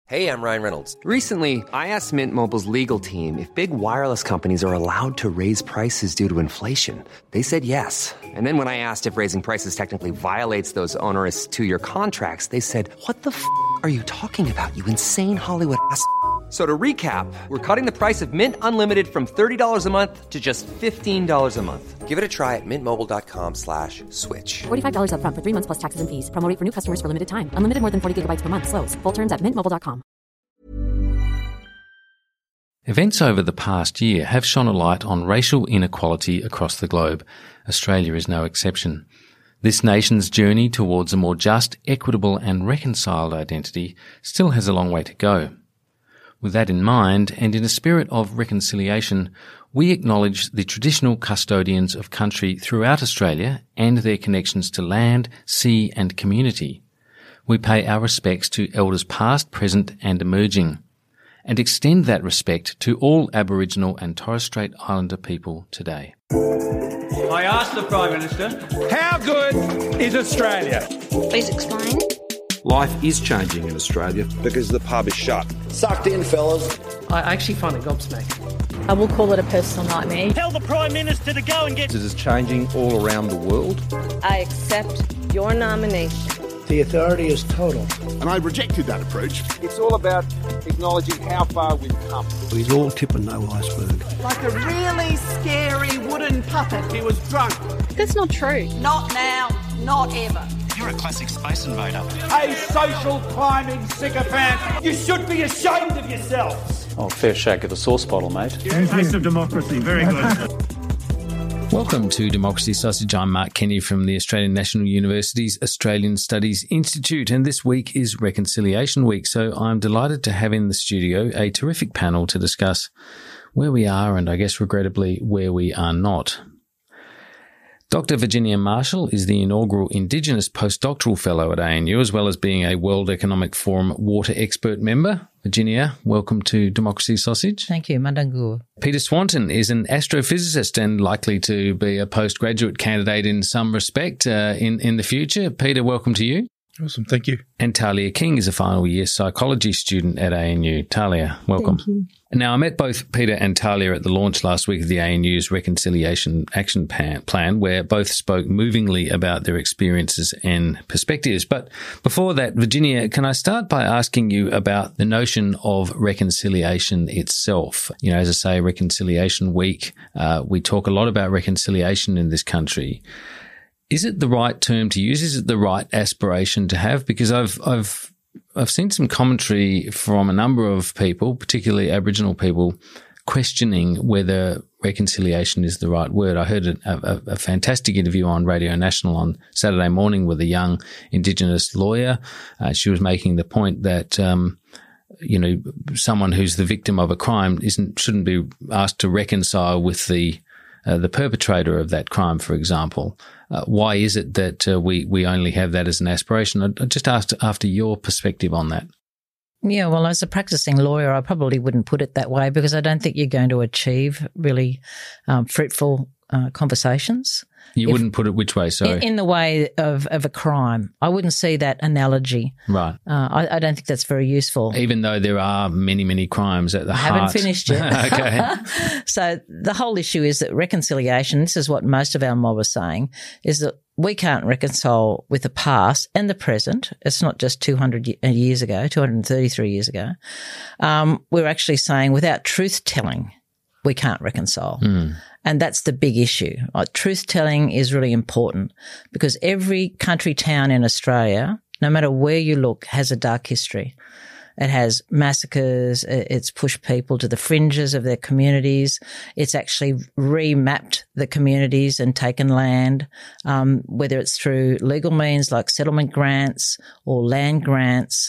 Hey, I'm Ryan Reynolds. Recently, I asked Mint Mobile's legal team if big wireless companies are allowed to raise prices due to inflation. They said yes. And then when I asked if raising prices technically violates those onerous two-year contracts, they said, "What the f*** are you talking about, you insane Hollywood ass?" So to recap, we're cutting the price of Mint Unlimited from $30 a month to just $15 a month. Give it a try at mintmobile.com/switch. $45 up front for 3 months plus taxes and fees. Promo rate for new customers for limited time. Unlimited more than 40 gigabytes per month. Slows full terms at mintmobile.com. Events over the past year have shone a light on racial inequality across the globe. Australia is no exception. This nation's journey towards a more just, equitable and reconciled identity still has a long way to go. With that in mind, and in a spirit of reconciliation, we acknowledge the traditional custodians of country throughout Australia and their connections to land, sea and community. We pay our respects to elders past, present and emerging, and extend that respect to all Aboriginal and Torres Strait Islander people today. I asked the Prime Minister, how good is Australia? Please explain. Life is changing in Australia because the pub is shut. Sucked in, fellas. I actually find it gobsmacking. I will call it a personal nightmare. Tell the Prime Minister to go and get... It is changing all around the world. I accept your nomination. The authority is total. And I rejected that approach. It's all about acknowledging how far we've come. He's all tip and no iceberg. Like a really scary wooden puppet. He was drunk. That's not true. Not now, not ever. You're a classic space invader. A social climbing sycophant. You should be ashamed of yourselves. Oh, fair shake of the sauce bottle, mate. Taste of democracy. Very good. Welcome to Democracy Sausage. I'm Mark Kenny from the Australian National University's Australian Studies Institute, and this week is Reconciliation Week, so I'm delighted to have in the studio a terrific panel to discuss where we are and, I guess, regrettably, where we are not. Dr. Virginia Marshall is the inaugural Indigenous Postdoctoral Fellow at ANU, as well as being a World Economic Forum water expert member. Virginia, welcome to Democracy Sausage. Thank you, Madangur. Peter Swanton is an astrophysicist and likely to be a postgraduate candidate in some respect in the future. Peter, welcome to you. Awesome, thank you. And Talia King is a final year psychology student at ANU. Talia, welcome. Thank you. Now, I met both Peter and Talia at the launch last week of the ANU's Reconciliation Action Plan, where both spoke movingly about their experiences and perspectives. But before that, Virginia, can I start by asking you about the notion of reconciliation itself? You know, as I say, Reconciliation Week, we talk a lot about reconciliation in this country. Is it the right term to use? Is it the right aspiration to have? Because I've seen some commentary from a number of people, particularly Aboriginal people, questioning whether reconciliation is the right word. I heard a fantastic interview on Radio National on Saturday morning with a young Indigenous lawyer. She was making the point that someone who's the victim of a crime shouldn't be asked to reconcile with the perpetrator of that crime, for example. Why is it that we only have that as an aspiration? I just asked after your perspective on that. Yeah, well, as a practicing lawyer, I probably wouldn't put it that way because I don't think you're going to achieve really fruitful conversations. You wouldn't put it which way, sorry? In the way of a crime. I wouldn't see that analogy. Right. I don't think that's very useful. Even though there are many, many crimes at the heart. I haven't finished yet. Okay. So the whole issue is that reconciliation, this is what most of our mob are saying, is that we can't reconcile with the past and the present. It's not just 200 years ago, 233 years ago. We're actually saying without truth-telling, we can't reconcile. And that's the big issue. Truth-telling is really important because every country town in Australia, no matter where you look, has a dark history. It has massacres. It's pushed people to the fringes of their communities. It's actually remapped the communities and taken land, whether it's through legal means like settlement grants or land grants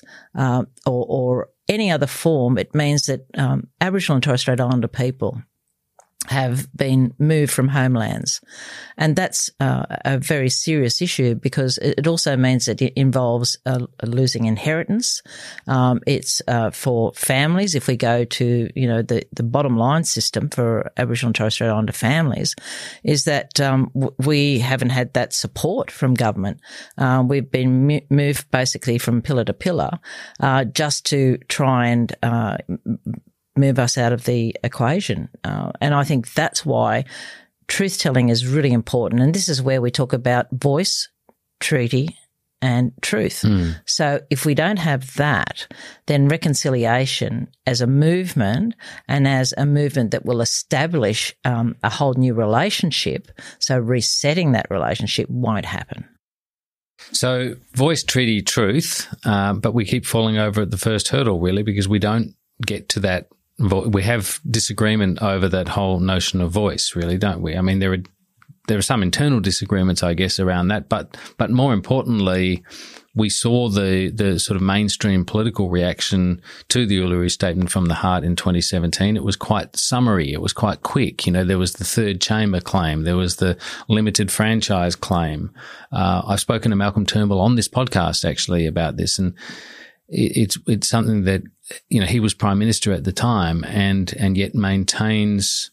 or any other form. It means that Aboriginal and Torres Strait Islander people have been moved from homelands. And that's a very serious issue because it also means that it involves losing inheritance. It's for families. If we go to, the bottom line system for Aboriginal and Torres Strait Islander families is that we haven't had that support from government. We've been moved basically from pillar to pillar just to try and move us out of the equation. And I think that's why truth-telling is really important. And this is where we talk about voice, treaty, and truth. So if we don't have that, then reconciliation as a movement and as a movement that will establish a whole new relationship, so resetting that relationship won't happen. So voice, treaty, truth, but we keep falling over at the first hurdle, really, because we don't get to that. We have disagreement over that whole notion of voice, really, don't we? I mean, there are some internal disagreements, I guess, around that, but more importantly, we saw the sort of mainstream political reaction to the Uluru Statement from the Heart in 2017. It was quite summary. It was quite quick. There was the third chamber claim. There was the limited franchise claim. I've spoken to Malcolm Turnbull on this podcast actually about this, and it's something that, he was Prime Minister at the time and yet maintains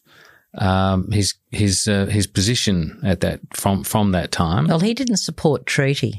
his position at that from that time. Well, he didn't support treaty.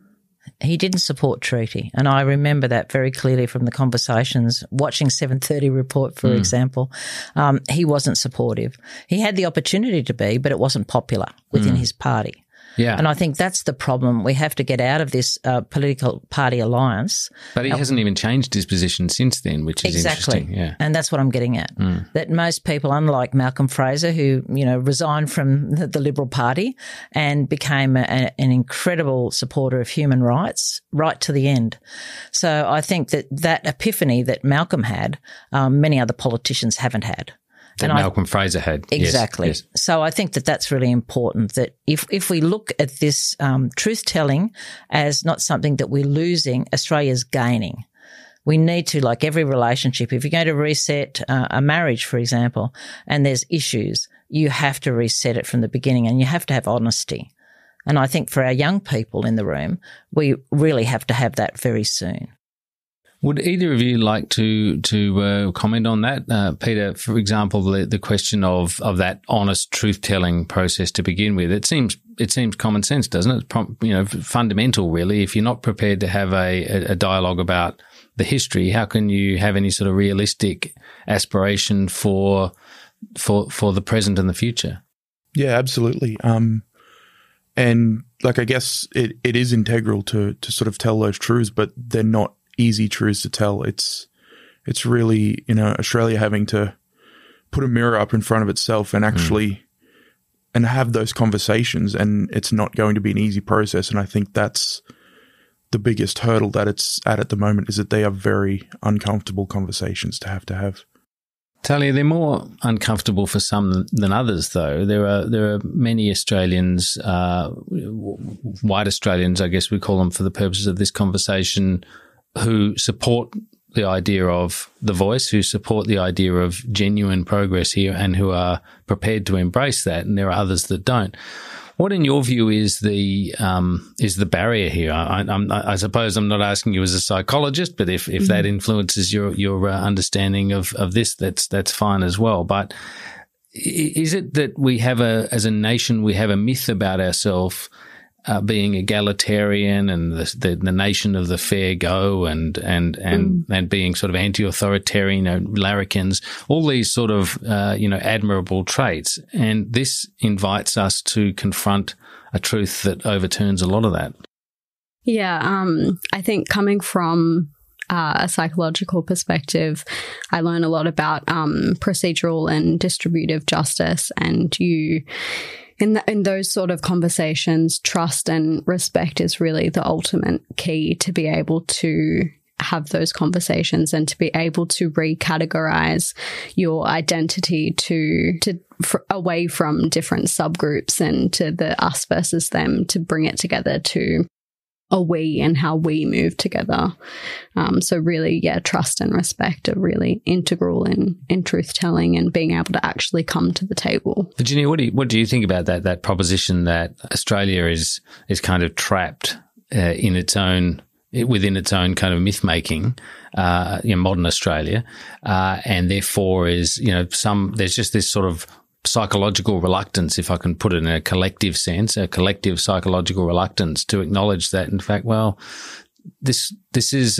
And I remember that very clearly from the conversations, watching 7:30 Report, for example. He wasn't supportive. He had the opportunity to be, but it wasn't popular within his party. Yeah. And I think that's the problem. We have to get out of this political party alliance. But he hasn't even changed his position since then, which is interesting. Yeah. And that's what I'm getting at. That most people, unlike Malcolm Fraser, who, resigned from the Liberal Party and became an incredible supporter of human rights right to the end. So I think that epiphany that Malcolm had, many other politicians haven't had. That Malcolm Fraser had. Exactly. Yes. So I think that's really important, that if we look at this truth-telling as not something that we're losing, Australia's gaining. We need to, like every relationship, if you're going to reset a marriage, for example, and there's issues, you have to reset it from the beginning and you have to have honesty. And I think for our young people in the room, we really have to have that very soon. Would either of you like to comment on that? Peter, for example, the question of that honest truth-telling process to begin with. It seems common sense, doesn't it? Fundamental, really. If you're not prepared to have a dialogue about the history, how can you have any sort of realistic aspiration for the present and the future? Yeah, absolutely. And I guess it is integral to sort of tell those truths, but they're not easy truths to tell. It's really, Australia having to put a mirror up in front of itself and actually and have those conversations, and it's not going to be an easy process. And I think that's the biggest hurdle that it's at the moment, is that they are very uncomfortable conversations to have. Talia, they're more uncomfortable for some than others, though. There are many Australians, white Australians, I guess we call them for the purposes of this conversation, who support the idea of the voice, who support the idea of genuine progress here and who are prepared to embrace that, and there are others that don't. What, in your view, is the barrier here? I suppose I'm not asking you as a psychologist, but if that influences your understanding of this, that's fine as well. But is it that we have as a nation, we have a myth about ourselves being egalitarian and the nation of the fair go and being sort of anti-authoritarian, larrikins, all these sort of admirable traits, and this invites us to confront a truth that overturns a lot of that. Yeah, I think coming from a psychological perspective, I learn a lot about procedural and distributive justice, and in those sort of conversations, trust and respect is really the ultimate key to be able to have those conversations and to be able to recategorize your identity to away from different subgroups and to the us versus them, to bring it together to a we and how we move together. So really, trust and respect are really integral in truth telling and being able to actually come to the table. Virginia, what do you think about that proposition that Australia is kind of trapped within its own kind of myth making, modern Australia, and therefore is there's just this sort of psychological reluctance, if I can put it in a collective sense, a collective psychological reluctance to acknowledge that, in fact, well, this is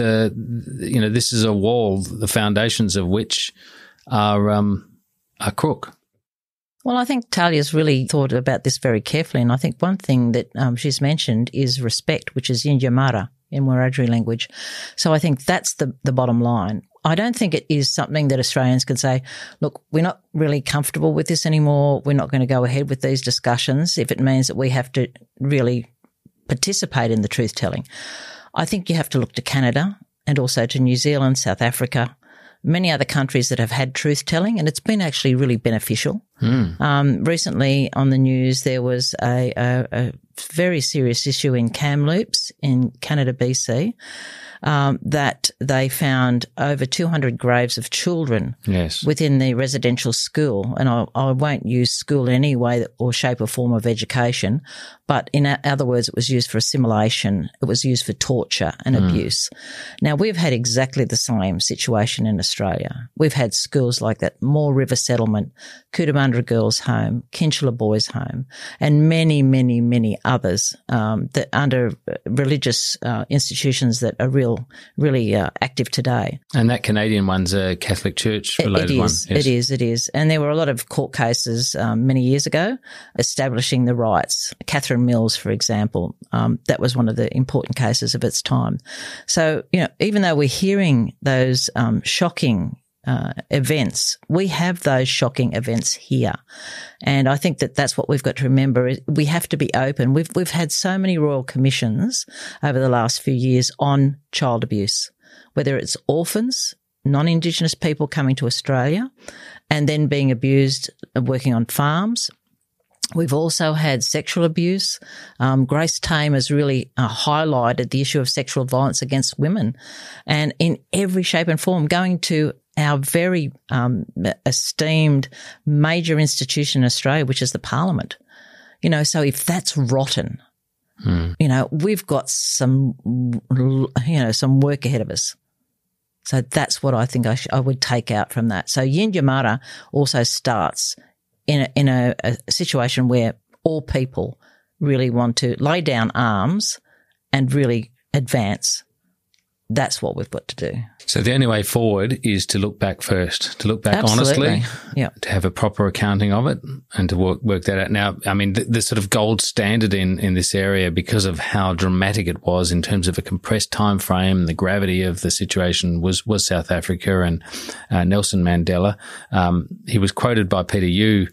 a wall, the foundations of which are crook. Well, I think Talia's really thought about this very carefully, and I think one thing that she's mentioned is respect, which is Yindyamarra in Wiradjuri language. So I think that's the bottom line. I don't think it is something that Australians can say, look, we're not really comfortable with this anymore. We're not going to go ahead with these discussions if it means that we have to really participate in the truth-telling. I think you have to look to Canada and also to New Zealand, South Africa, many other countries that have had truth-telling, and it's been actually really beneficial. Recently on the news, there was a very serious issue in Kamloops in Canada, BC, that they found over 200 graves of children within the residential school. And I won't use school in any way or shape or form of education, but in other words, it was used for assimilation. It was used for torture and abuse. Now, we've had exactly the same situation in Australia. We've had schools like that, Moore River Settlement, Cootamundra Girls' Home, Kinchela Boys' Home, and many, many, many others that under religious institutions that are really active today. And that Canadian one's a Catholic Church-related one. It is. And there were a lot of court cases many years ago establishing the rights. Catherine Mills, for example, that was one of the important cases of its time. So, even though we're hearing those shocking events, we have those shocking events here. And I think that that's what we've got to remember. We have to be open. We've had so many royal commissions over the last few years on child abuse, whether it's orphans, non-Indigenous people coming to Australia and then being abused working on farms. We've also had sexual abuse. Grace Tame has really highlighted the issue of sexual violence against women, and in every shape and form, going to our very esteemed major institution in Australia, which is the Parliament. So if that's rotten, we've got some work ahead of us. So that's what I think I would take out from that. So Yindyamarra also starts in a situation where all people really want to lay down arms and really advance. That's what we've got to do. So the only way forward is to look back first, to look back honestly, to have a proper accounting of it and to work that out. Now, I mean, the sort of gold standard in this area, because of how dramatic it was in terms of a compressed time frame, the gravity of the situation was South Africa and Nelson Mandela. He was quoted by Peter Yu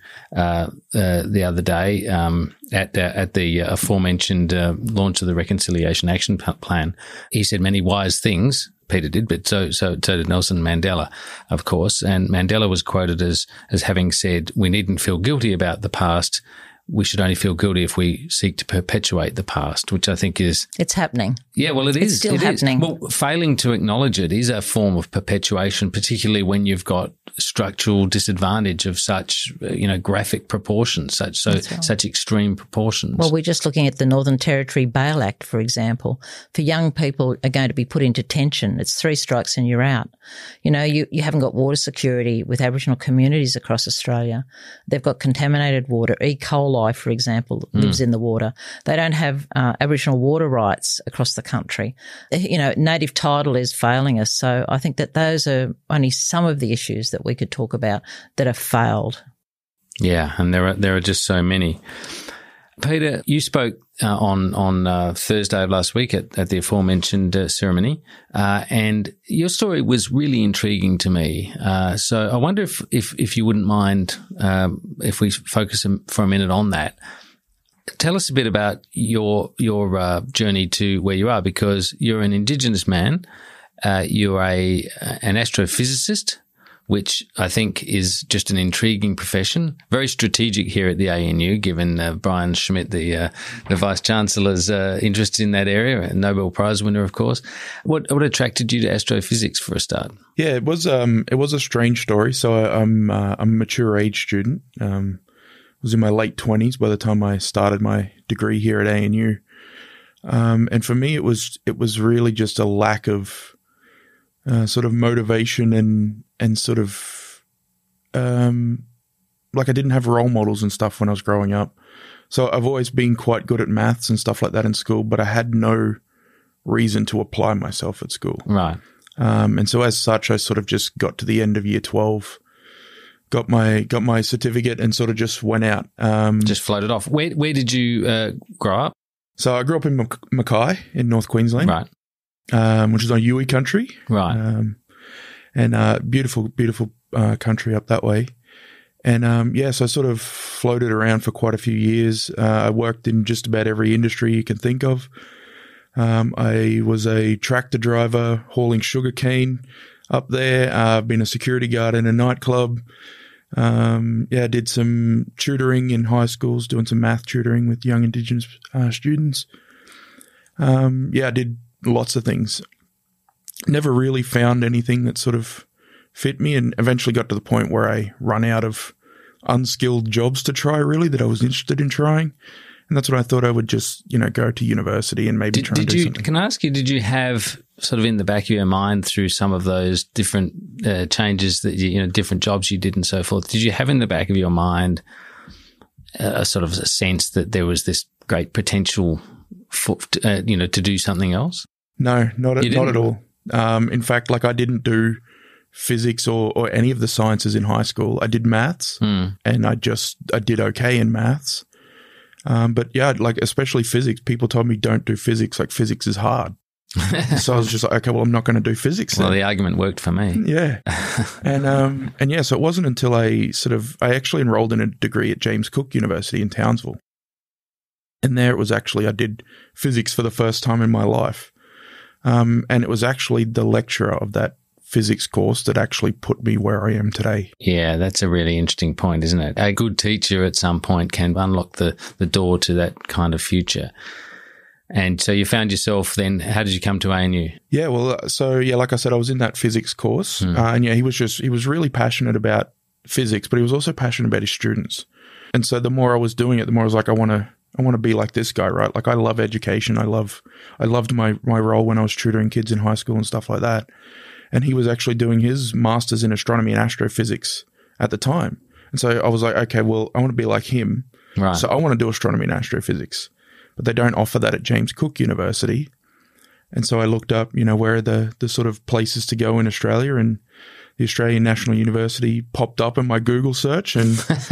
the other day at the aforementioned launch of the Reconciliation Action Plan. He said many wise things. Peter did, but so did Nelson Mandela, of course. And Mandela was quoted as having said, "We needn't feel guilty about the past. We should only feel guilty if we seek to perpetuate the past," which I think is... It's happening. Yeah, well, it is. It's still happening. Well, failing to acknowledge it is a form of perpetuation, particularly when you've got structural disadvantage of such, graphic proportions, such extreme proportions. Well, we're just looking at the Northern Territory Bail Act, for example. For young people are going to be put into detention. It's 3 strikes and you're out. You haven't got water security with Aboriginal communities across Australia. They've got contaminated water. E. coli, for example, lives in the water. They don't have Aboriginal water rights across the country. Native title is failing us. So I think that those are only some of the issues that we could talk about that have failed. Yeah, and there are just so many. Peter, you spoke on Thursday of last week at the aforementioned ceremony, and your story was really intriguing to me. So I wonder if you wouldn't mind if we focus for a minute on that. Tell us a bit about your journey to where you are, because you're an Indigenous man, you're an astrophysicist which I think is just an intriguing profession, very strategic here at the ANU, given Brian Schmidt, the Vice-Chancellor's interest in that area, a Nobel Prize winner, of course. What attracted you to astrophysics for a start? Yeah, it was a strange story. So I'm a mature age student. I was in my late 20s by the time I started my degree here at ANU. And for me, it was really just a lack of sort of motivation and sort of like I didn't have role models and stuff when I was growing up. So I've always been quite good at maths and stuff like that in school, but I had no reason to apply myself at school. Right. And so as such, I sort of just got to the end of year 12, got my certificate and sort of just went out. Just floated off. Where did you grow up? So I grew up in Mackay in North Queensland. Right. Which is on Yui country. Right. And beautiful country up that way. And so I sort of floated around for quite a few years. I worked in just about every industry you can think of. I was a tractor driver hauling sugarcane up there. I've been a security guard in a nightclub. I did some tutoring in high schools, doing some math tutoring with young Indigenous students. I did lots of things. Never really found anything that sort of fit me, and eventually got to the point where I run out of unskilled jobs to try, really, that I was interested in trying. And that's when I thought I would just, go to university and maybe try and do something. Can I ask you, did you have sort of in the back of your mind through some of those different changes that different jobs you did and so forth, did you have in the back of your mind a sort of a sense that there was this great potential to do something else? No, not at all. In fact, I didn't do physics or any of the sciences in high school. I did maths and I did okay in maths. But especially physics, people told me don't do physics. Physics is hard. So I was just like, okay, well, I'm not going to do physics then. Well, the argument worked for me. Yeah. So it wasn't until I actually enrolled in a degree at James Cook University in Townsville. And there it was actually, I did physics for the first time in my life. And it was actually the lecturer of that physics course that actually put me where I am today. Yeah, that's a really interesting point, isn't it? A good teacher at some point can unlock the door to that kind of future. And so you found yourself then, how did you come to ANU? Yeah, well, like I said, I was in that physics course. He was really passionate about physics, but he was also passionate about his students. And so the more I was doing it, the more I was like, I want to be like this guy, right? I love education. I loved my role when I was tutoring kids in high school and stuff like that. And he was actually doing his master's in astronomy and astrophysics at the time. And so I was like, okay, well, I want to be like him. Right. So I want to do astronomy and astrophysics. But they don't offer that at James Cook University. And so I looked up, where are the sort of places to go in Australia, and the Australian National University popped up in my Google search. And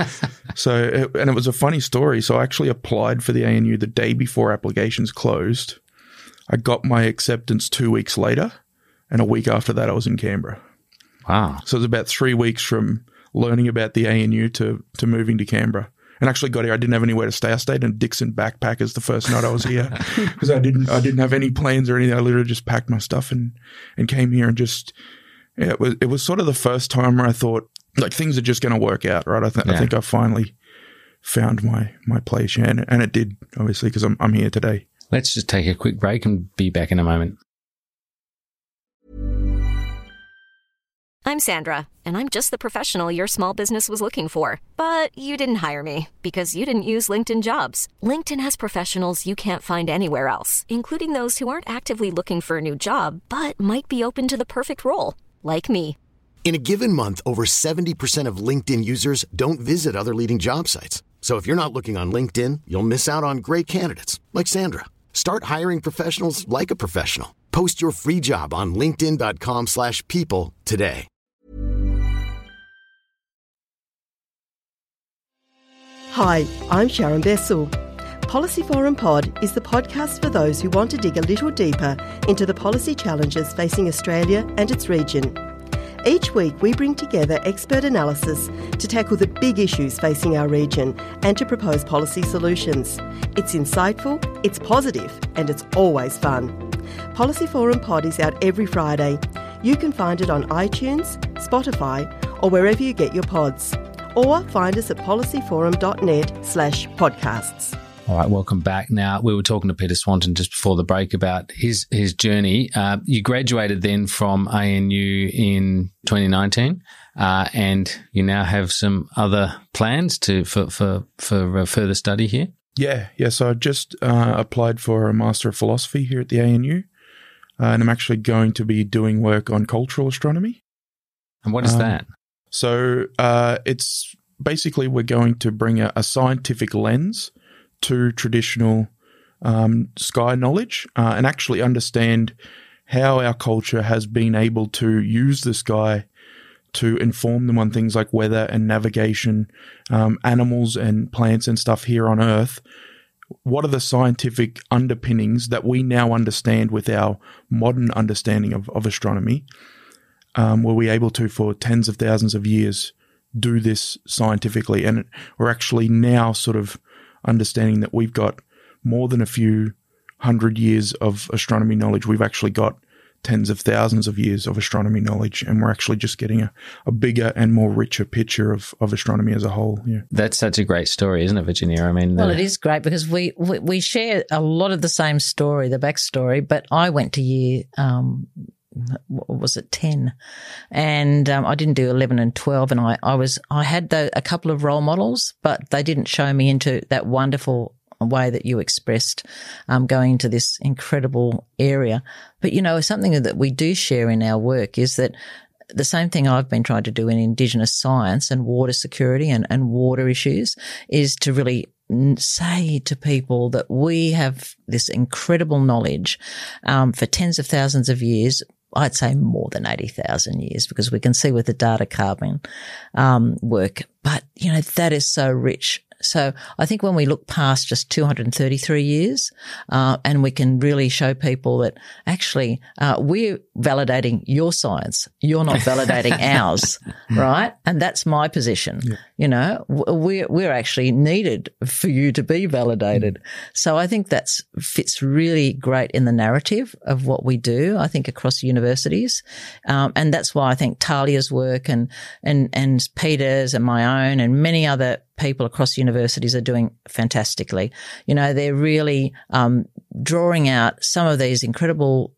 it was a funny story. So I actually applied for the ANU the day before applications closed. I got my acceptance 2 weeks later. And a week after that, I was in Canberra. Wow. So it was about 3 weeks from learning about the ANU to moving to Canberra. And actually got here. I didn't have anywhere to stay. I stayed in Dixon Backpackers the first night I was here because I didn't have any plans or anything. I literally just packed my stuff and came here and just, it was sort of the first time where I thought things are just going to work out, right? I think I finally found my place here, and it did, obviously, because I'm here today. Let's just take a quick break and be back in a moment. I'm Sandra, and I'm just the professional your small business was looking for. But you didn't hire me because you didn't use LinkedIn Jobs. LinkedIn has professionals you can't find anywhere else, including those who aren't actively looking for a new job, but might be open to the perfect role, like me. In a given month, over 70% of LinkedIn users don't visit other leading job sites. So if you're not looking on LinkedIn, you'll miss out on great candidates like Sandra. Start hiring professionals like a professional. Post your free job on linkedin.com/people today. Hi, I'm Sharon Bessel. Policy Forum Pod is the podcast for those who want to dig a little deeper into the policy challenges facing Australia and its region. Each week we bring together expert analysis to tackle the big issues facing our region and to propose policy solutions. It's insightful, it's positive, and it's always fun. Policy Forum Pod is out every Friday. You can find it on iTunes, Spotify, or wherever you get your pods. Or find us at policyforum.net/podcasts. All right, welcome back. Now, we were talking to Peter Swanton just before the break about his journey. You graduated then from ANU in 2019, and you now have some other plans for further study here? Yeah. So I just applied for a Master of Philosophy here at the ANU, and I'm actually going to be doing work on cultural astronomy. And what is that? So it's basically we're going to bring a scientific lens to traditional sky knowledge and actually understand how our culture has been able to use the sky to inform them on things like weather and navigation, animals and plants and stuff here on Earth. What are the scientific underpinnings that we now understand with our modern understanding of astronomy? Were we able to, for tens of thousands of years, do this scientifically? And we're actually now sort of understanding that we've got more than a few hundred years of astronomy knowledge. We've actually got tens of thousands of years of astronomy knowledge, and we're actually just getting a bigger and more richer picture of astronomy as a whole. Yeah. That's such a great story, isn't it, Virginia? I mean, well, it is great because we share a lot of the same story, the backstory, but I went to year what was it, 10, and I didn't do 11 and 12, and I had a couple of role models, but they didn't show me into that wonderful way that you expressed, going into this incredible area. But, something that we do share in our work is that the same thing I've been trying to do in Indigenous science and water security and water issues is to really say to people that we have this incredible knowledge for tens of thousands of years. I'd say more than 80,000 years, because we can see with the data carbon work. But, that is so rich. So I think when we look past just 233 years and we can really show people that actually we're validating your science, you're not validating ours, right? And that's my position. Yeah. We're actually needed for you to be validated. So I think that fits really great in the narrative of what we do, I think, across universities. And that's why I think Talia's work and Peter's and my own and many other people across universities are doing fantastically. They're really drawing out some of these incredible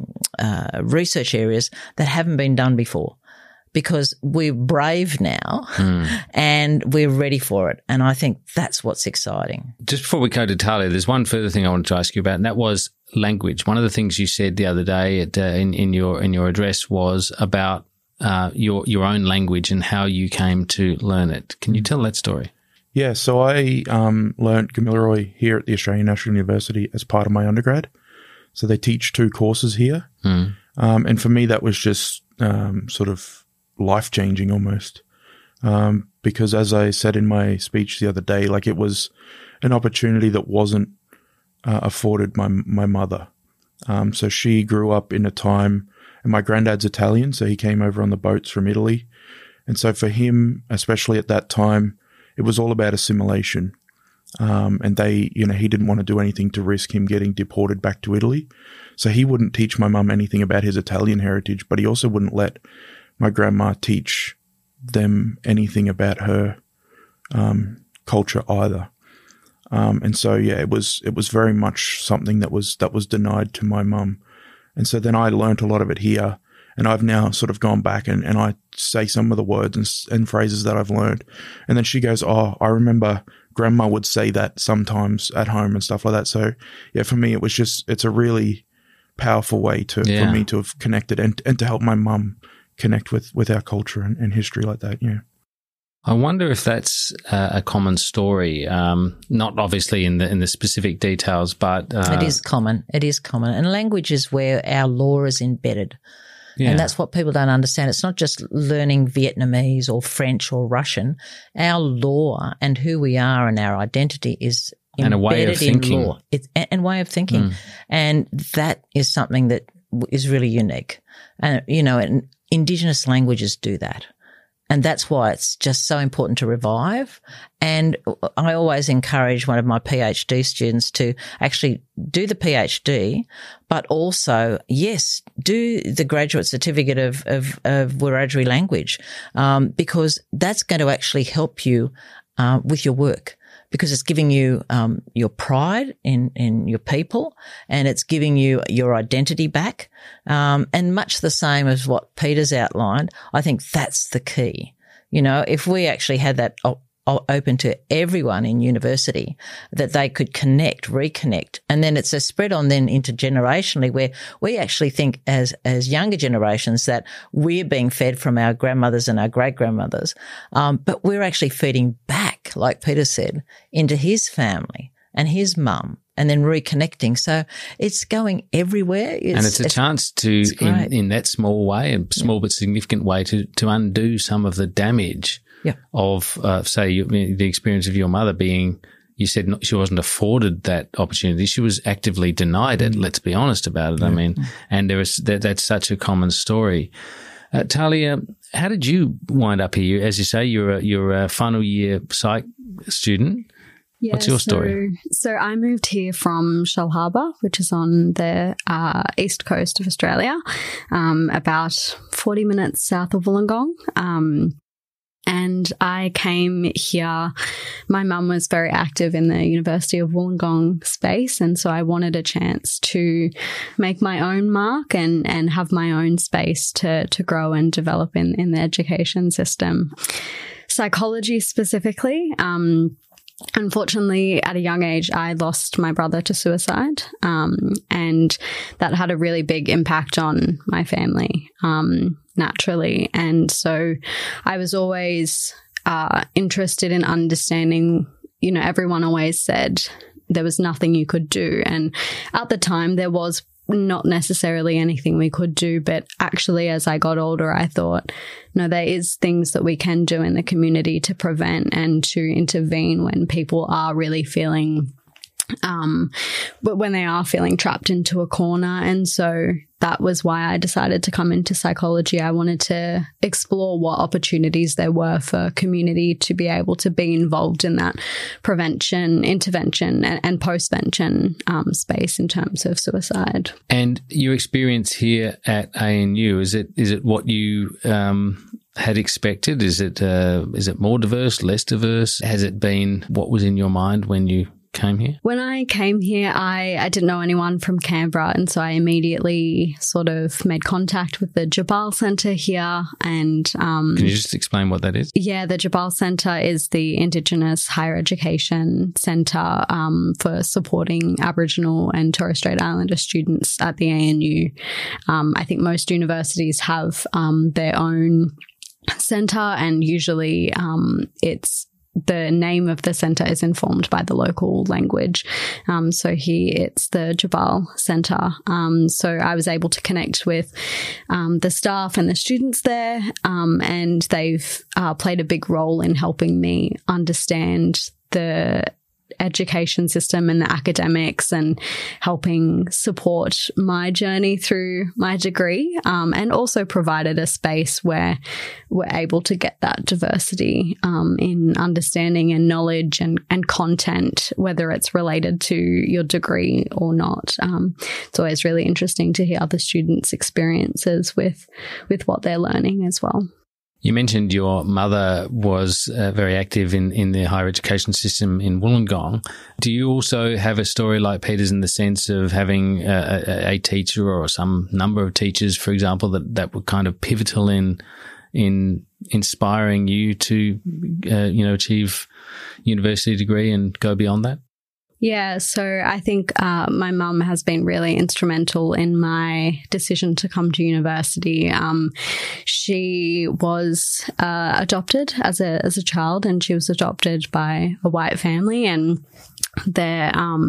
research areas that haven't been done before, because we're brave now and we're ready for it. And I think that's what's exciting. Just before we go to Talia, there's one further thing I wanted to ask you about, and that was language. One of the things you said the other day in your address was about your own language and how you came to learn it. Can you tell that story? Yeah, so I learnt Gamilaroi here at the Australian National University as part of my undergrad. So they teach 2 courses here. And for me, that was just sort of life-changing almost, because as I said in my speech the other day, like, it was an opportunity that wasn't afforded my mother. So she grew up in a time, and my granddad's Italian, so he came over on the boats from Italy. And so for him, especially at that time, it was all about assimilation. And he didn't want to do anything to risk him getting deported back to Italy. So he wouldn't teach my mum anything about his Italian heritage, but he also wouldn't let my grandma teach them anything about her culture either. And so, yeah, it was very much something that was denied to my mum. And so then I learnt a lot of it here, and I've now sort of gone back and I say some of the words and phrases that I've learned. And then she goes, "Oh, I remember grandma would say that sometimes at home," and stuff like that. So yeah, for me, it's a really powerful way for me to have connected and to help my mum connect with our culture and history like that. Yeah. I wonder if that's a common story, not obviously in the specific details, but it is common. It is common, and language is where our law is embedded. Yeah. And that's what people don't understand. It's not just learning Vietnamese or French or Russian. Our law and who we are and our identity is embedded in law. And way of thinking. And that is something that is really unique. And, and Indigenous languages do that. And that's why it's just so important to revive. And I always encourage one of my PhD students to actually do the PhD, but also, yes, do the graduate certificate of Wiradjuri language, because that's going to actually help you with your work. Because it's giving you your pride in your people, and it's giving you your identity back. And much the same as what Peter's outlined, I think that's the key. You know, if we actually had that open to everyone in university, that they could reconnect, and then it's a spread on then intergenerationally, where we actually think as younger generations that we're being fed from our grandmothers and our great-grandmothers, but we're actually feeding back, like Peter said, into his family and his mum, and then reconnecting. So it's going everywhere. And it's a chance to, in that small way, a small but significant way, to undo some of the damage of, say, the experience of your mother being, you said she wasn't afforded that opportunity. She was actively denied it. Let's be honest about it. I mean, and that's such a common story. Talia, how did you wind up here? As you say, you're a final year psych student. Yeah, what's your story? So I moved here from Shellharbour, which is on the east coast of Australia, about 40 minutes south of Wollongong. And I came here. My mum was very active in the University of Wollongong space, and so I wanted a chance to make my own mark and have my own space to grow and develop in the education system. Psychology specifically. Unfortunately, at a young age, I lost my brother to suicide, and that had a really big impact on my family, naturally. And so I was always interested in understanding, you know, everyone always said there was nothing you could do. And at the time, there was not necessarily anything we could do, but actually as I got older, I thought, no, there is things that we can do in the community to prevent and to intervene when people are really feeling, but when they are feeling trapped into a corner. And so that was why I decided to come into psychology. I wanted to explore what opportunities there were for community to be able to be involved in that prevention, intervention, and postvention space in terms of suicide. And your experience here at ANU, is it what you had expected? Is it more diverse, less diverse? Has it been what was in your mind when you came here? When I came here, I didn't know anyone from Canberra, and so I immediately sort of made contact with the Jabal Centre here. And can you just explain what that is? Yeah, the Jabal Centre is the Indigenous Higher Education Centre for supporting Aboriginal and Torres Strait Islander students at the ANU. I think most universities have their own centre, and usually it's the name of the centre is informed by the local language. So here it's the Jabal Centre. So I was able to connect with the staff and the students there, and they've played a big role in helping me understand the education system and the academics, and helping support my journey through my degree, and also provided a space where we're able to get that diversity in understanding and knowledge and content, whether it's related to your degree or not. It's always really interesting to hear other students' experiences with what they're learning as well. You mentioned your mother was very active in the higher education system in Wollongong. Do you also have a story like Peter's in the sense of having a teacher or some number of teachers, for example, that were kind of pivotal in inspiring you to achieve university degree and go beyond that? Yeah, so I think my mum has been really instrumental in my decision to come to university. She was adopted as a child, and she was adopted by a white family, and they're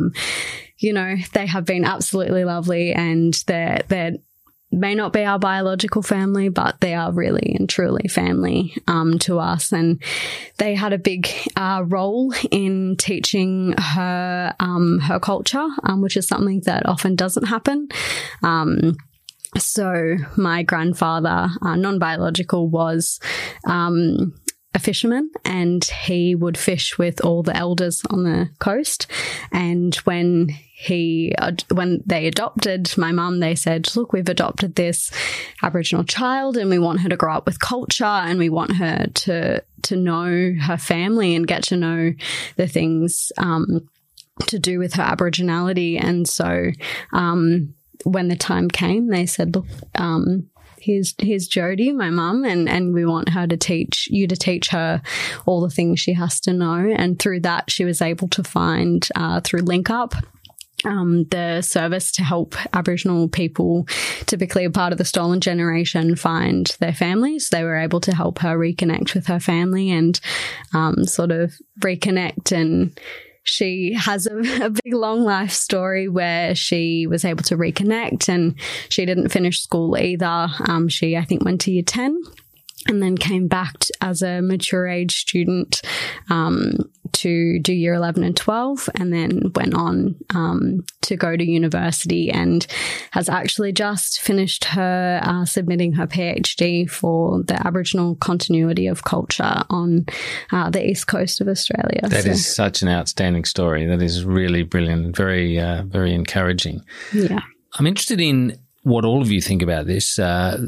they have been absolutely lovely, and they're may not be our biological family, but they are really and truly family to us. And they had a big role in teaching her her culture, which is something that often doesn't happen. So my grandfather, non-biological, was a fisherman, and he would fish with all the elders on the coast. And when they adopted my mum, they said, look, we've adopted this Aboriginal child and we want her to grow up with culture, and we want her to know her family and get to know the things to do with her Aboriginality. And so when the time came, they said, look, here's Jodie, my mum, and we want her to teach her all the things she has to know. And through that, she was able to find, through Link Up, the service to help Aboriginal people, typically a part of the stolen generation, find their families. They were able to help her reconnect with her family and sort of reconnect. And she has a big, long life story where she was able to reconnect, and she didn't finish school either. She, I think, went to year 10 and then came back as a mature age student to do year 11 and 12, and then went on to go to university, and has actually just finished her submitting her PhD for the Aboriginal continuity of culture on the east coast of Australia. That is such an outstanding story. That is really brilliant, very, very encouraging. Yeah. I'm interested in what all of you think about this, because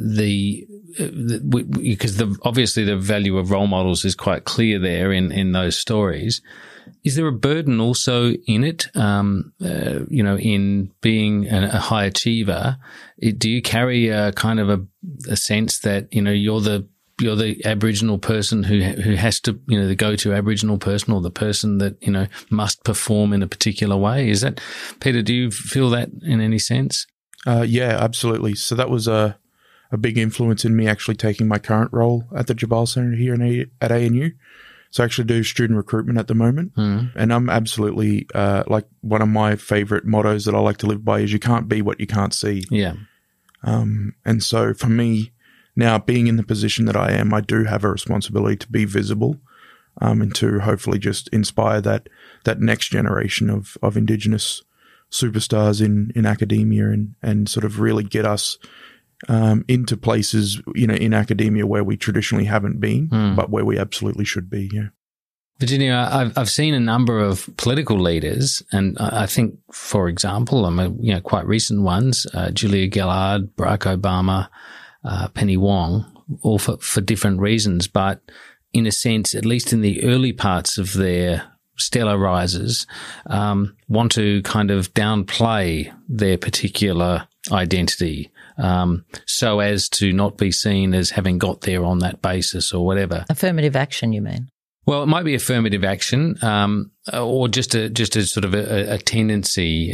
obviously the value of role models is quite clear there in those stories. Is there a burden also in it, in being a high achiever? Do you carry a kind of a sense that, you're the Aboriginal person who has to, the go-to Aboriginal person, or the person that, must perform in a particular way? Is that, Peter, do you feel that in any sense? Yeah, absolutely. So that was a big influence in me actually taking my current role at the Jabal Centre here at ANU. So I actually do student recruitment at the moment. And I'm absolutely, one of my favourite mottos that I like to live by is you can't be what you can't see. Yeah. And so for me, now being in the position that I am, I do have a responsibility to be visible and to hopefully just inspire that next generation of Indigenous superstars in academia and sort of really get us into places, in academia where we traditionally haven't been, but where we absolutely should be. Yeah. Virginia, I've seen a number of political leaders, and I think, for example, quite recent ones, Julia Gillard, Barack Obama, Penny Wong, all for different reasons, but in a sense, at least in the early parts of their stellar rises, want to kind of downplay their particular identity, so as to not be seen as having got there on that basis or whatever. Affirmative action, you mean? Well, it might be affirmative action, or just a sort of a tendency.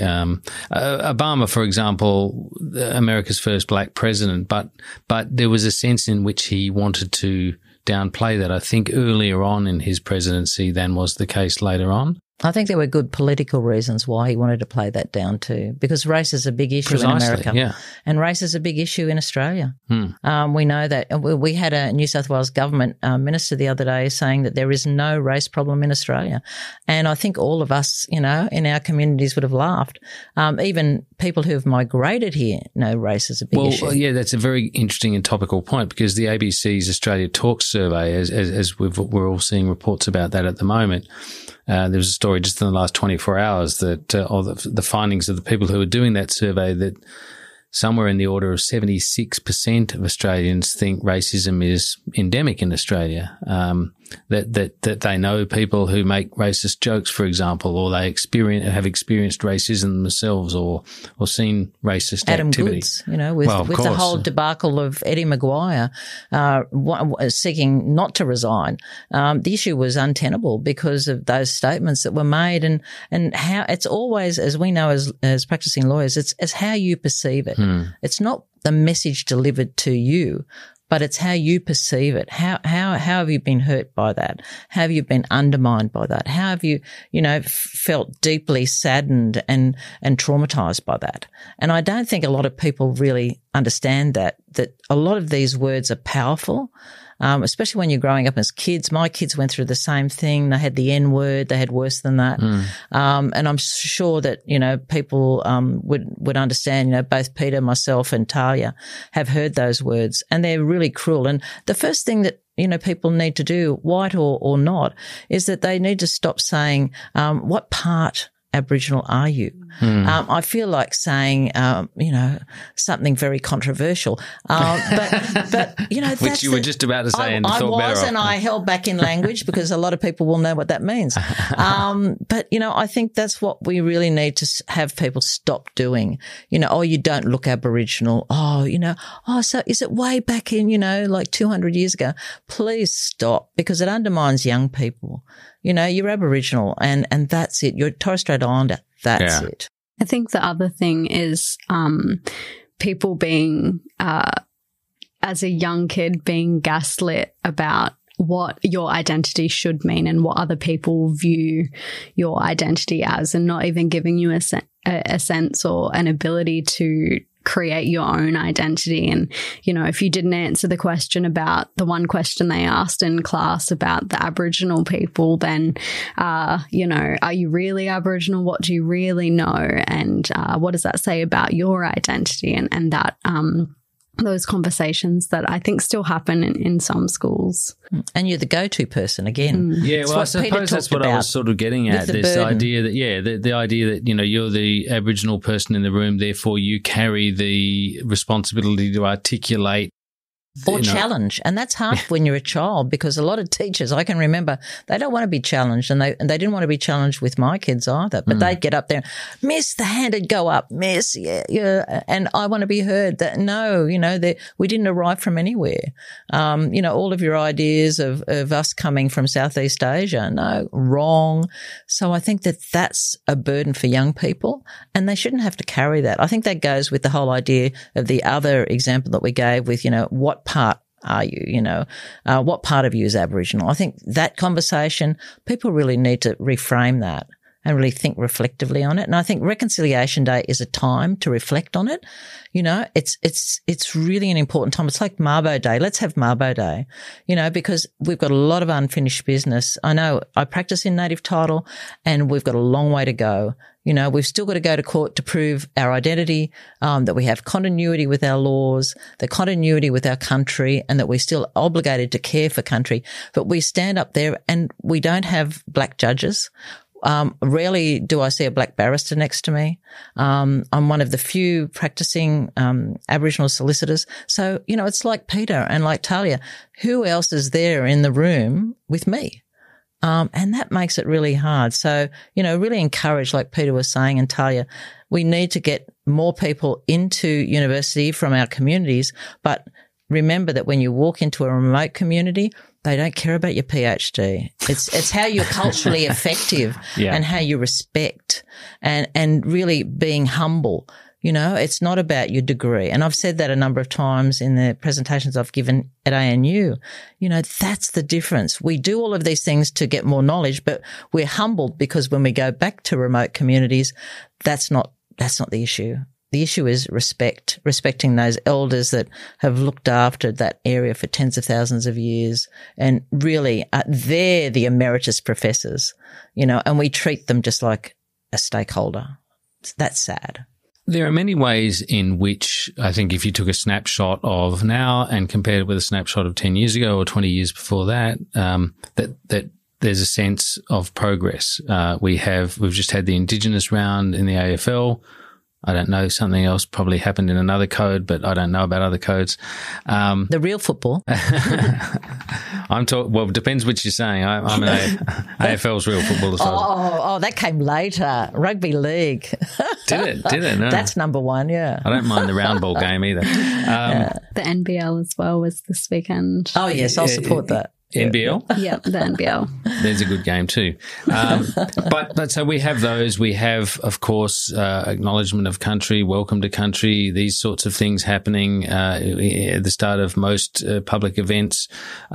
Obama, for example, America's first black president, but there was a sense in which he wanted to downplay that, I think, earlier on in his presidency than was the case later on. I think there were good political reasons why he wanted to play that down too, because race is a big issue in America, and race is a big issue in Australia. We know that. We had a New South Wales government minister the other day saying that there is no race problem in Australia, and I think all of us, in our communities would have laughed. Even people who have migrated here know race is a big issue. Well, yeah, that's a very interesting and topical point, because the ABC's Australia Talks survey, as we're all seeing reports about that at the moment. There was a story just in the last 24 hours that, the findings of the people who were doing that survey, that somewhere in the order of 76% of Australians think racism is endemic in Australia. That they know people who make racist jokes, for example, or they have experienced racism themselves, or seen racist Adam activity. Goods, with the whole debacle of Eddie Maguire seeking not to resign. The issue was untenable because of those statements that were made, and how it's always, as we know as practicing lawyers, it's how you perceive it. It's not the message delivered to you, but it's how you perceive it. How have you been hurt by that? How have you been undermined by that? How have you, felt deeply saddened and traumatized by that? And I don't think a lot of people really understand that a lot of these words are powerful, especially when you're growing up as kids. My kids went through the same thing. They had the N-word. They had worse than that. And I'm sure that, people would understand, both Peter, myself and Talia have heard those words, and they're really cruel. And the first thing that people need to do, white or not, is that they need to stop saying, what part Aboriginal are you? I feel like saying, something very controversial. But which you were just about to say and thought better of. And I held back in language because a lot of people will know what that means. But, I think that's what we really need to have people stop doing. You don't look Aboriginal. So is it way back in, like 200 years ago? Please stop, because it undermines young people. You're Aboriginal and that's it. You're Torres Strait Islander. That's it. I think the other thing is people being, as a young kid, being gaslit about what your identity should mean and what other people view your identity as, and not even giving you a sense or an ability to create your own identity. And, if you didn't answer the question about the one question they asked in class about the Aboriginal people, then, are you really Aboriginal? What do you really know? And what does that say about your identity? And that, those conversations that I think still happen in some schools. And you're the go-to person again. Yeah, well, I suppose that's what I was sort of getting at, this idea that, the idea that, you're the Aboriginal person in the room, therefore you carry the responsibility to articulate or challenge. And that's hard when you're a child, because a lot of teachers, I can remember, they don't want to be challenged, and they didn't want to be challenged with my kids either. But they'd get up there, Miss, the hand would go up, Miss, yeah. And I want to be heard that, no, we didn't arrive from anywhere. All of your ideas of us coming from Southeast Asia, no, wrong. So I think that that's a burden for young people, and they shouldn't have to carry that. I think that goes with the whole idea of the other example that we gave with, what part are you, what part of you is Aboriginal? I think that conversation, people really need to reframe that and really think reflectively on it. And I think Reconciliation Day is a time to reflect on it. It's really an important time. It's like Mabo Day. Let's have Mabo Day, because we've got a lot of unfinished business. I know I practice in native title, and we've got a long way to go. We've still got to go to court to prove our identity, that we have continuity with our laws, the continuity with our country, and that we're still obligated to care for country. But we stand up there and we don't have black judges. Rarely do I see a black barrister next to me. I'm one of the few practicing Aboriginal solicitors. So, it's like Peter and like Talia. Who else is there in the room with me? And that makes it really hard. So, really encourage, like Peter was saying and Talia, we need to get more people into university from our communities. But remember that when you walk into a remote community, they don't care about your PhD. It's how you're culturally effective and how you respect and really being humble. It's not about your degree. And I've said that a number of times in the presentations I've given at ANU. That's the difference. We do all of these things to get more knowledge, but we're humbled because when we go back to remote communities, that's not the issue. The issue is respecting those elders that have looked after that area for tens of thousands of years, and really they're the emeritus professors, and we treat them just like a stakeholder. That's sad. There are many ways in which I think if you took a snapshot of now and compared it with a snapshot of 10 years ago or 20 years before that, that there's a sense of progress. We've just had the Indigenous round in the AFL. I don't know, something else probably happened in another code, but I don't know about other codes. The real football. Well, it depends what you're saying. I'm an AFL's real football as well. Oh, that came later. Rugby league. Did it? No. That's number one, yeah. I don't mind the round ball game either. The NBL as well was this weekend. Oh, yes, I'll support that. NBL? Yeah, the NBL. There's a good game too. But so we have those. We have, of course, acknowledgement of country, welcome to country, these sorts of things happening at the start of most public events.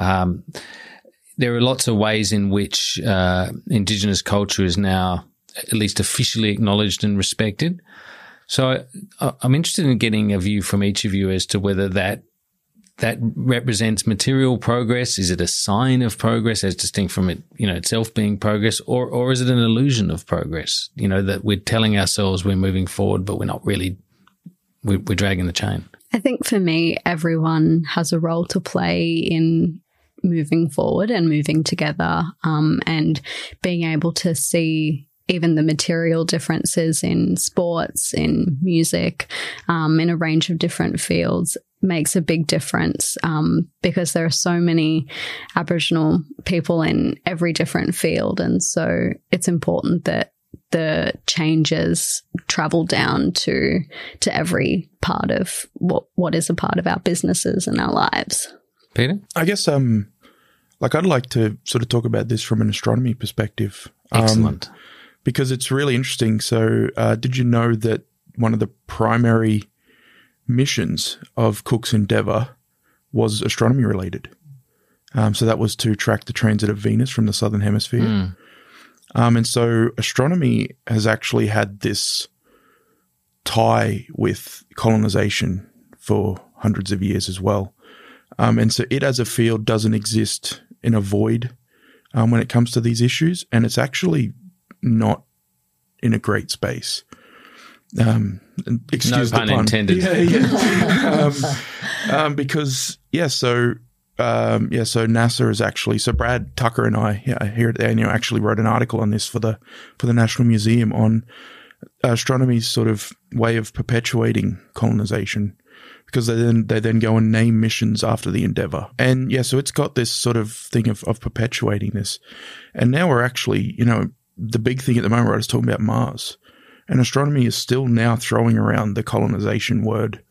There are lots of ways in which Indigenous culture is now at least officially acknowledged and respected. So I'm interested in getting a view from each of you as to whether that that represents material progress? Is it a sign of progress as distinct from it, itself being progress, or is it an illusion of progress? That we're telling ourselves we're moving forward, but we're not really. We're dragging the chain. I think for me, everyone has a role to play in moving forward and moving together, and being able to see even the material differences in sports, in music, in a range of different fields makes a big difference, because there are so many Aboriginal people in every different field. And so it's important that the changes travel down to every part of what is a part of our businesses and our lives. Peter? I guess I'd like to sort of talk about this from an astronomy perspective. Excellent. Because it's really interesting. So did you know that one of the primary missions of Cook's Endeavour was astronomy related? So that was to track the transit of Venus from the southern hemisphere. And so astronomy has actually had this tie with colonization for hundreds of years as well. And so it as a field doesn't exist in a void when it comes to these issues, and it's actually not in a great space. Excuse no pun the pun intended. Because so NASA is actually, so Brad Tucker and I here at ANU actually wrote an article on this for the National Museum on astronomy's sort of way of perpetuating colonization, because they then go and name missions after the Endeavour. And so it's got this sort of thing of perpetuating this. And now we're actually, the big thing at the moment, I was talking about Mars, and astronomy is still now throwing around the colonization word.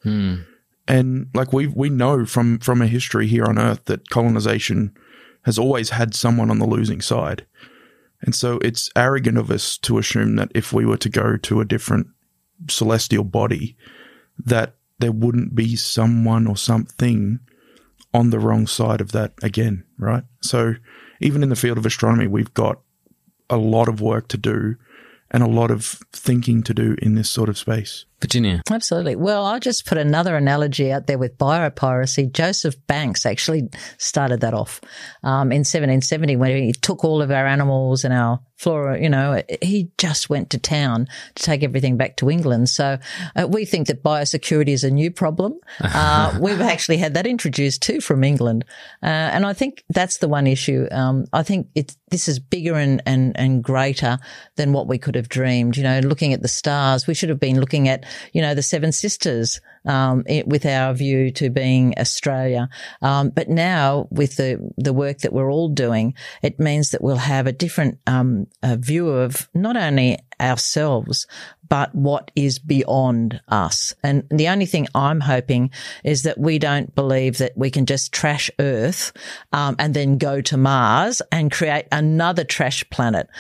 And we know from a history here on Earth that colonization has always had someone on the losing side. And so it's arrogant of us to assume that if we were to go to a different celestial body, that there wouldn't be someone or something on the wrong side of that again, right? So even in the field of astronomy, we've got a lot of work to do and a lot of thinking to do in this sort of space. Virginia. Absolutely. Well, I'll just put another analogy out there with biopiracy. Joseph Banks actually started that off in 1770 when he took all of our animals and our flora, he just went to town to take everything back to England. So we think that biosecurity is a new problem. We've actually had that introduced too from England. And I think that's the one issue. I think this is bigger and greater than what we could have dreamed. Looking at the stars, we should have been looking at the Seven Sisters with our view to being Australia. But now with the work that we're all doing, it means that we'll have a different view of not only ourselves, but what is beyond us. And the only thing I'm hoping is that we don't believe that we can just trash Earth and then go to Mars and create another trash planet.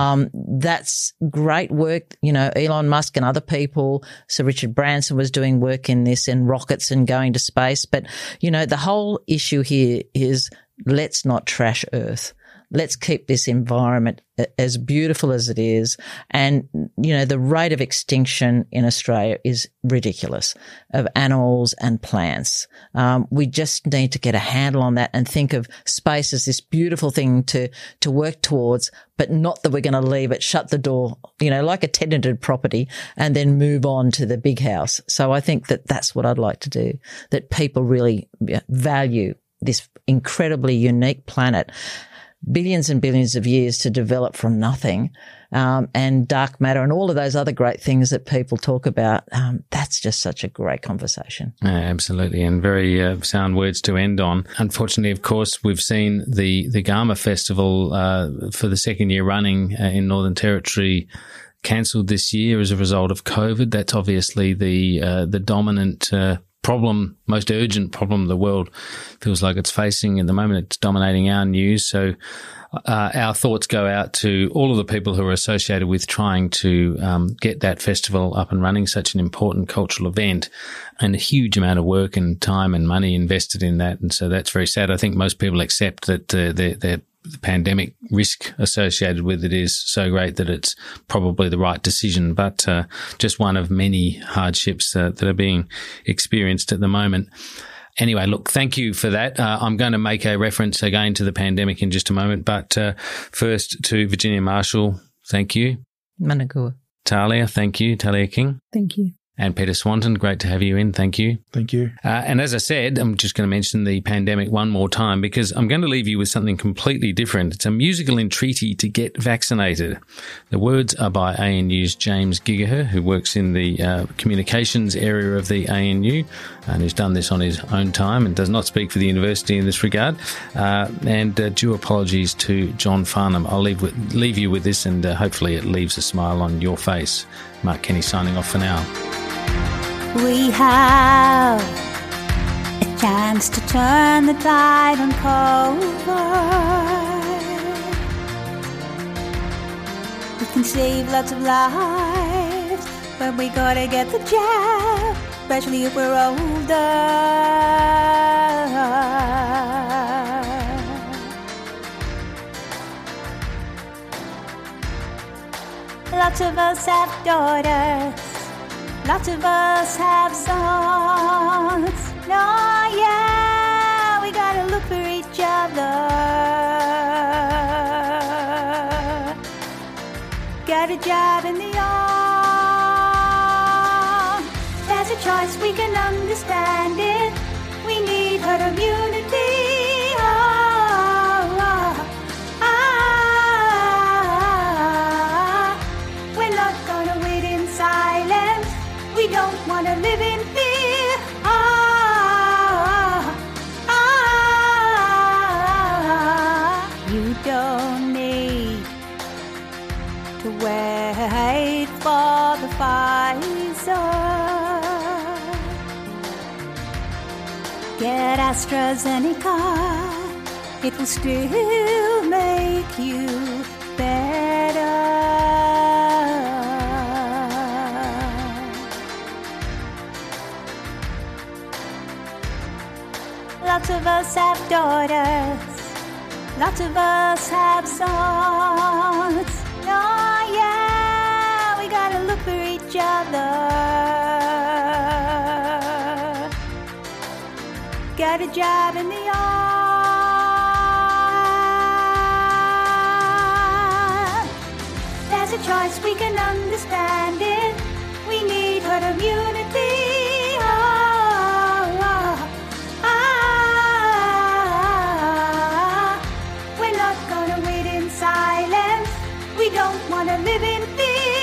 That's great work. Elon Musk and other people, Sir Richard Branson was doing work in this, in rockets and going to space. But, the whole issue here is let's not trash Earth. Let's keep this environment as beautiful as it is. And, the rate of extinction in Australia is ridiculous of animals and plants. We just need to get a handle on that and think of space as this beautiful thing to work towards, but not that we're going to leave it, shut the door, like a tenanted property and then move on to the big house. So I think that that's what I'd like to do, that people really value this incredibly unique planet. Billions and billions of years to develop from nothing, and dark matter and all of those other great things that people talk about. That's just such a great conversation. Absolutely, and very sound words to end on. Unfortunately, of course, we've seen the Garma Festival for the second year running in Northern Territory cancelled this year as a result of COVID. That's obviously the dominant problem, most urgent problem the world feels like it's facing at the moment. It's dominating our news. So our thoughts go out to all of the people who are associated with trying to get that festival up and running, such an important cultural event, and a huge amount of work and time and money invested in that. And so that's very sad. I think most people accept that the pandemic risk associated with it is so great that it's probably the right decision, but just one of many hardships that are being experienced at the moment. Anyway, look, thank you for that. I'm going to make a reference again to the pandemic in just a moment, but first to Virginia Marshall, thank you. Managua. Talia, thank you. Talia King. Thank you. And Peter Swanton, great to have you in. Thank you. Thank you. And as I said, I'm just going to mention the pandemic one more time because I'm going to leave you with something completely different. It's a musical entreaty to get vaccinated. The words are by ANU's James Gigaher, who works in the communications area of the ANU and who's done this on his own time and does not speak for the university in this regard. And due apologies to John Farnham. I'll leave you with this and hopefully it leaves a smile on your face. Mark Kenny signing off for now. We have a chance to turn the tide on COVID. We can save lots of lives, but we gotta get the jab, especially if we're older. Lots of us have daughters. Lots of us have sons. No, yeah, we gotta look for each other. Got a job in the arm. There's a choice, we can understand it. We need herd immunity. We're not gonna wait in silence. We don't want to live in fear. You don't need to wait for the Pfizer. Get AstraZeneca. It will still make you better. Lots of us have daughters. Lots of us have sons. Oh yeah, we gotta look for each other. Got a job in the arm. There's a choice, we can understand it. We need herd immunity. We don't want to live in fear.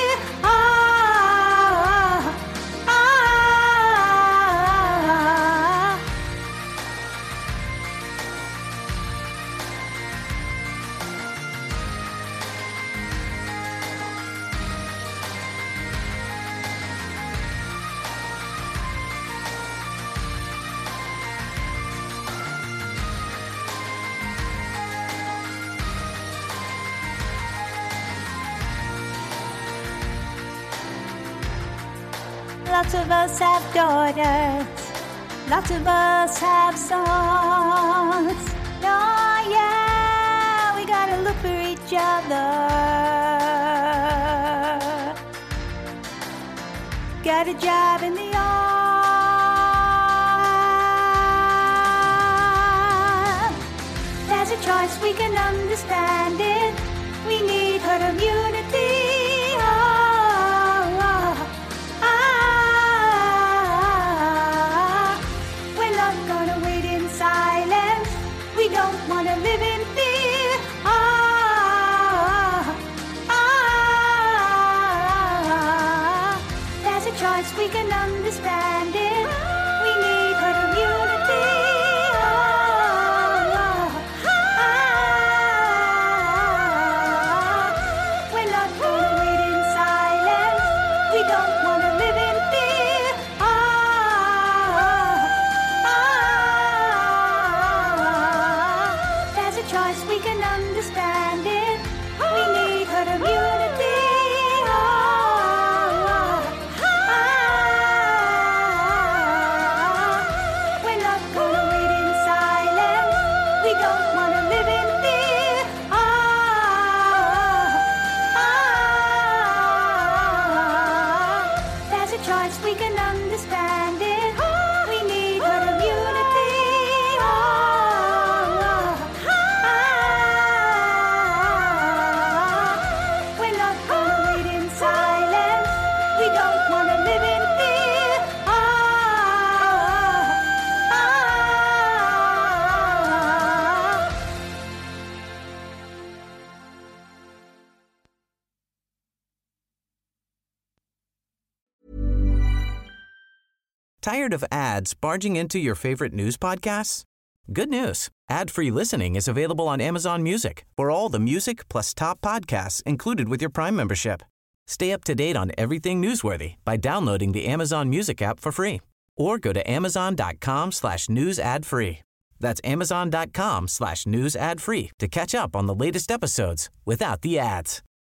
Lots of us have daughters. Lots of us have sons. Oh yeah, we gotta look for each other. Got a job in the arm. There's a choice, we can understand it. We need herd immunity. We don't want to live in fear. There's a choice, we can understand it. We need herd immunity. We're not going to wait in silence. We don't want to live in fear. Choice, we can understand it. We need herd immunity. We're not gonna wait in silence. We don't want to live in fear. There's a choice, we can understand it. We need herd immunity. Tired of ads barging into your favorite news podcasts? Good news. Ad-free listening is available on Amazon Music for all the music plus top podcasts included with your Prime membership. Stay up to date on everything newsworthy by downloading the Amazon Music app for free or go to amazon.com/news ad free. That's amazon.com/news ad free to catch up on the latest episodes without the ads.